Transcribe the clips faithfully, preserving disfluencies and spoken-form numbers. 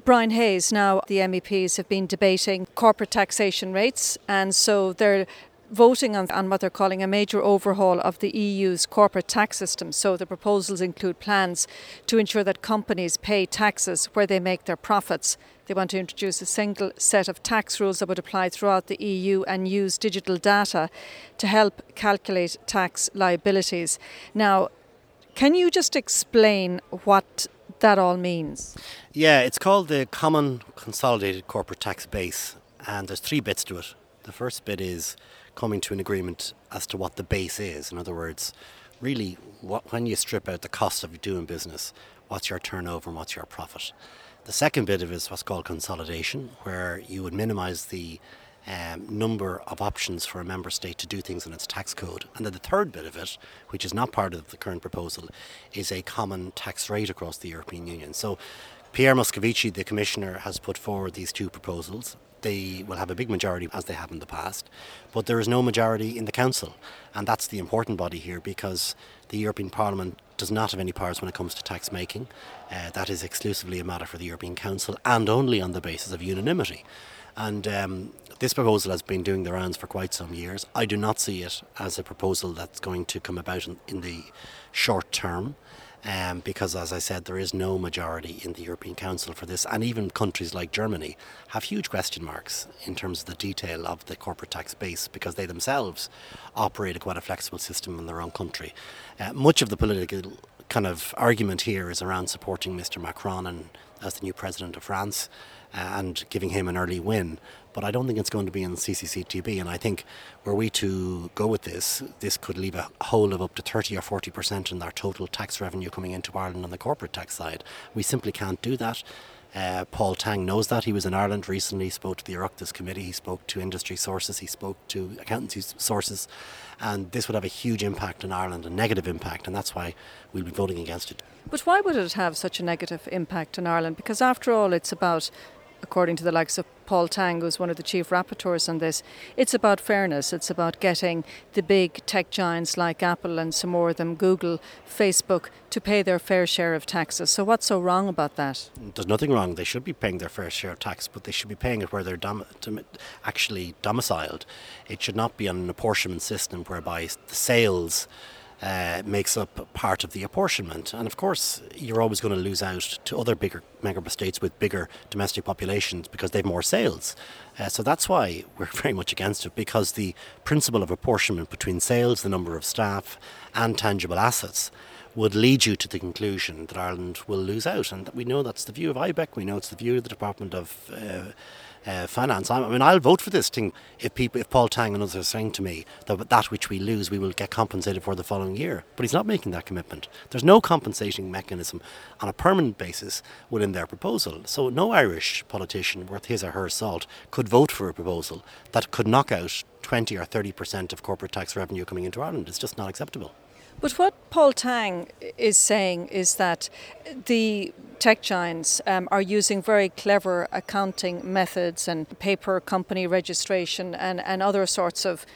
Brian Hayes, now the M E Ps have been debating corporate taxation rates, and so they're voting on, on what they're calling a major overhaul of the E U's corporate tax system. So the proposals include plans to ensure that companies pay taxes where they make their profits. They want to introduce a single set of tax rules that would apply throughout the E U and use digital data to help calculate tax liabilities. Now, can you just explain what that all means? Yeah, it's called the Common Consolidated Corporate Tax Base, and there's three bits to it. The first bit is coming to an agreement as to what the base is. In other words, really, what, when you strip out the cost of doing business, what's your turnover and what's your profit? The second bit of it is what's called consolidation, where you would minimise the um, number of options for a member state to do things in its tax code. And then the third bit of it, which is not part of the current proposal, is a common tax rate across the European Union. So Pierre Moscovici, the Commissioner, has put forward these two proposals. They will have a big majority, as they have in the past, but there is no majority in the Council, and that's the important body here, because the European Parliament does not have any powers when it comes to tax making. Uh, that is exclusively a matter for the European Council, and only on the basis of unanimity. And um, this proposal has been doing the rounds for quite some years. I do not see it as a proposal that's going to come about in, in the short term. Um, because, as I said, there is no majority in the European Council for this, and even countries like Germany have huge question marks in terms of the detail of the corporate tax base, because they themselves operate a quite a flexible system in their own country. Uh, much of the political kind of argument here is around supporting Mister Macron and as the new president of France uh, and giving him an early win. But I don't think it's going to be in C C C T B, and I think were we to go with this, this could leave a hole of up to thirty or forty percent in our total tax revenue coming into Ireland on the corporate tax side. We simply can't do that. Uh, Paul Tang knows that. He was in Ireland recently, he spoke to the Oireachtas committee, he spoke to industry sources, he spoke to accountancy sources, and this would have a huge impact on Ireland, a negative impact, and that's why we'll be voting against it. But why would it have such a negative impact on Ireland? Because after all, it's about, according to the likes of Paul Tang, who's one of the chief rapporteurs on this, it's about fairness. It's about getting the big tech giants like Apple and some more of them, Google, Facebook, to pay their fair share of taxes. So what's so wrong about that? There's nothing wrong. They should be paying their fair share of tax, but they should be paying it where they're dom- actually domiciled. It should not be an apportionment system whereby the sales Uh, makes up part of the apportionment. And of course, you're always going to lose out to other bigger member states with bigger domestic populations because they've more sales. Uh, so that's why we're very much against it, because the principle of apportionment between sales, the number of staff, and tangible assets would lead you to the conclusion that Ireland will lose out. And we know that's the view of I B E C, we know it's the view of the Department of uh, Uh, finance. I mean, I'll vote for this thing if people, if Paul Tang and others are saying to me that that which we lose, we will get compensated for the following year. But he's not making that commitment. There's no compensating mechanism on a permanent basis within their proposal. So no Irish politician worth his or her salt could vote for a proposal that could knock out twenty or thirty percent of corporate tax revenue coming into Ireland. It's just not acceptable. But what Paul Tang is saying is that the tech giants um, are using very clever accounting methods and paper company registration and, and other sorts of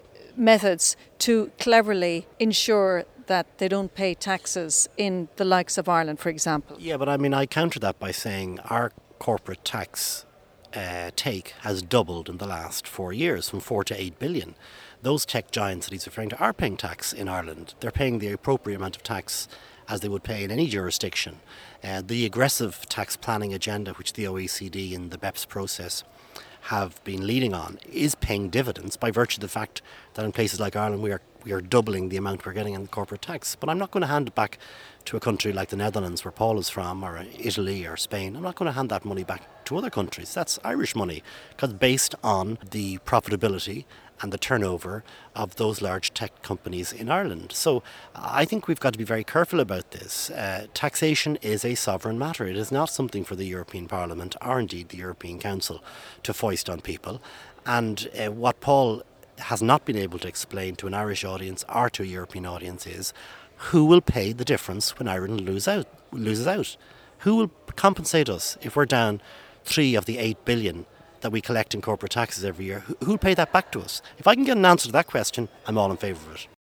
methods to cleverly ensure that they don't pay taxes in the likes of Ireland, for example. Yeah, but I mean, I counter that by saying our corporate tax uh, take has doubled in the last four years, from four to eight billion. Those tech giants that he's referring to are paying tax in Ireland. They're paying the appropriate amount of tax as they would pay in any jurisdiction. Uh, the aggressive tax planning agenda, which the O E C D and the BEPS process have been leading on, is paying dividends by virtue of the fact that in places like Ireland we are we are doubling the amount we're getting in corporate tax. But I'm not going to hand it back to a country like the Netherlands, where Paul is from, or Italy or Spain. I'm not going to hand that money back to other countries. That's Irish money, because based on the profitability and the turnover of those large tech companies in Ireland. So I think we've got to be very careful about this. Uh, taxation is a sovereign matter. It is not something for the European Parliament or indeed the European Council to foist on people. And uh, what Paul has not been able to explain to an Irish audience or to a European audience is who will pay the difference when Ireland lose out, loses out? Who will compensate us if we're down three of the eight billion that we collect in corporate taxes every year? Who will pay that back to us? If I can get an answer to that question, I'm all in favour of it.